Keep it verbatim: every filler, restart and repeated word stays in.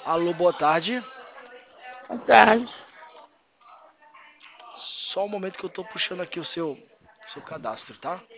Alô, boa tarde. Boa tarde. Só um momento que eu tô puxando aqui o seu, seu cadastro, tá?